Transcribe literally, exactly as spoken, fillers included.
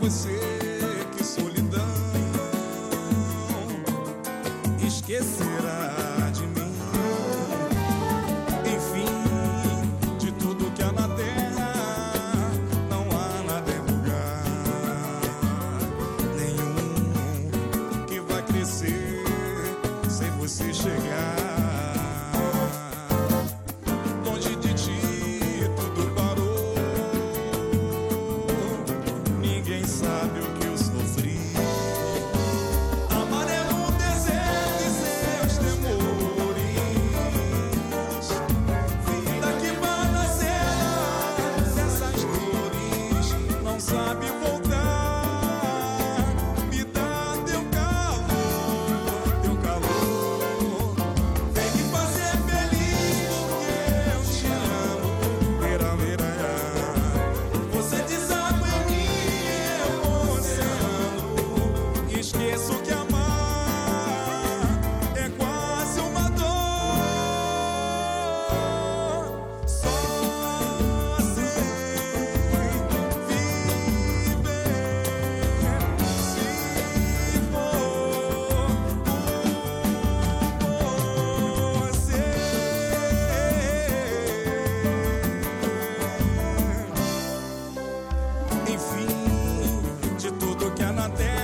você, que solidão, esquecerá de mim. Enfim, de tudo que há na terra, não há nada em lugar nenhum que vai crescer sem você chegar. Longe de ti tudo parou, ninguém sabe o que eu sofri. Amar é um deserto e seus temores, vida que vai nascer dessas dores, não sabe voltar. Me dá teu calor, teu calor, vem me fazer feliz porque eu te amo. Vera, vera, você desaba em mim, eu oceano. Esqueço que amar é quase uma dor. Só sei viver se for por você. Enfim, de tudo que há na terra,